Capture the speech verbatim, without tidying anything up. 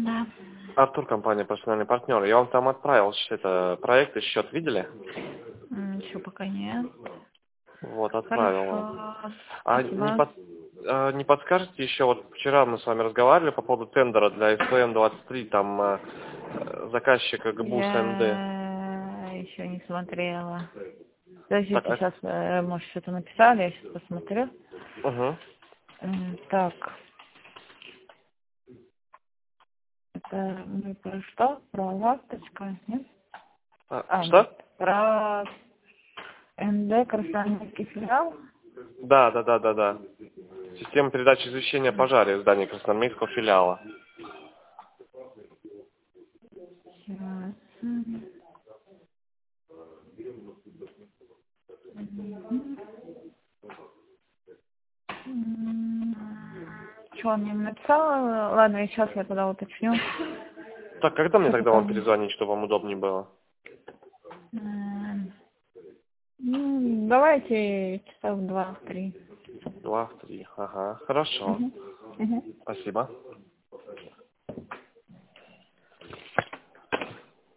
Да. Артур, компания «Профессиональный партнер». Я вам там отправил это, проект и счет, видели? Ничего пока нет. Вот, отправил вам. Хорошо. А не, Спасибо. под, а не подскажете еще, вот вчера мы с вами разговаривали по поводу тендера для эс пэ эм двадцать три, там э, заказчика ГБУС эн дэ. Я еще не смотрела. Подождите, Так, а- сейчас, э, может, что-то написали, я сейчас посмотрю. угу. М, Так, это мы про что? Про ласточка, нет? А, А, нет. что? Про эн дэ Красноармейский филиал. Да, да, да, да, да. Система передачи извещения о пожаре в здании Красноармейского филиала. Сейчас. Мгм. Что он мне написал? Ладно, сейчас я тогда уточню. Так, когда мне Что-то тогда вам там. перезвонить, чтобы вам удобнее было? М, Ну, давайте часов два-три. Два, в три. Ага, хорошо. Угу. Угу. Спасибо.